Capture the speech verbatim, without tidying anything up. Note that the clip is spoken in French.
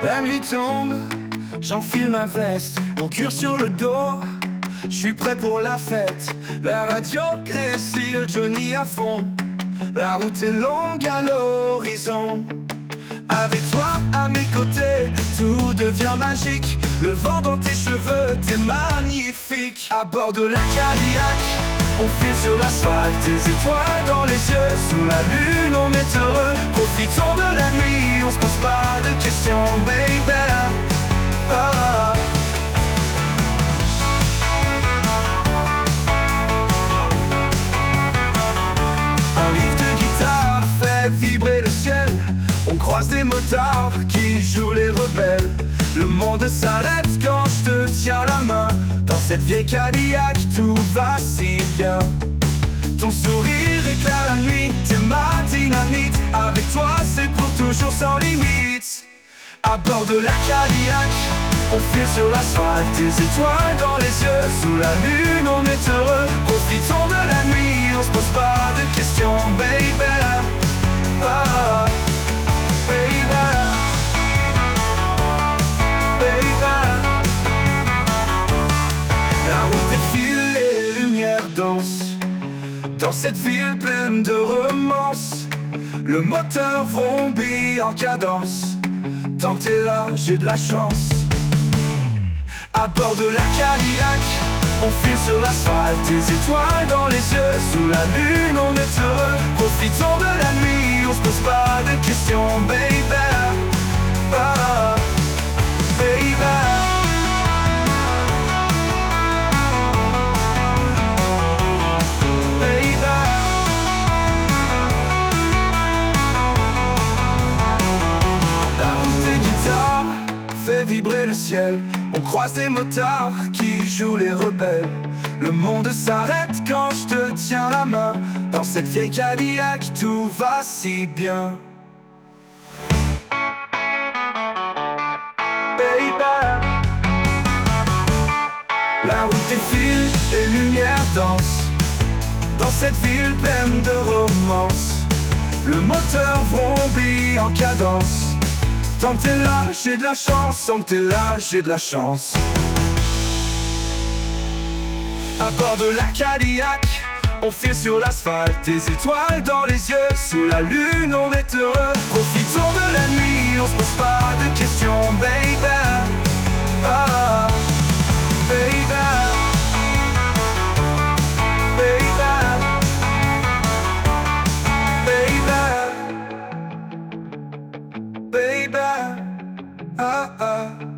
La nuit tombe, j'enfile ma veste, mon cœur sur le dos, je suis prêt pour la fête. La radio grésille, le Johnny à fond, la route est longue à l'horizon. Avec toi à mes côtés, tout devient magique. Le vent dans tes cheveux, t'es magnifique. À bord de la Cadillac, on file sur l'asphalte, des étoiles dans les yeux. Sous la lune, on est heureux. Profitons de la nuit, on se pose pas de questions, baby. Ah. Un riff de guitare fait vibrer le ciel. On croise des motards qui jouent les rebelles. Le monde s'arrête quand je te tiens la main. Dans cette vieille Cadillac, tout va si bien. Ton sourire éclaire la nuit, t'es ma dynamite. Avec toi, c'est pour toujours sans limite. À bord de la Cadillac, on file sur l'asphalte, des étoiles dans les yeux. Sous la lune, on est heureux. Profitons de la nuit, on se pose pas de questions, baby. Ah. Dans cette ville pleine de romances, le moteur vrombit en cadence. Tant que t'es là, j'ai de la chance. À bord de la Cadillac, on file sur l'asphalte, des étoiles dans les yeux. Sous la lune, on est heureux. Profitons de la nuit, on se pose pas de questions, baby. Ah, baby. Fait vibrer le ciel, on croise des motards qui jouent les rebelles. Le monde s'arrête quand je te tiens la main. Dans cette vieille Cadillac, tout va si bien. Baby. La route défile, les lumières dansent. Dans cette ville pleine de romance, le moteur vrombit en cadence. Tant que t'es là, j'ai de la chance. Tant que t'es là, j'ai de la chance. À bord de la Cadillac, on file sur l'asphalte, des étoiles dans les yeux. Sous la lune, on est heureux. Profitons de la nuit, on se pose pas de questions, baby. Ah, baby. Baby. Baby. Ah, ah.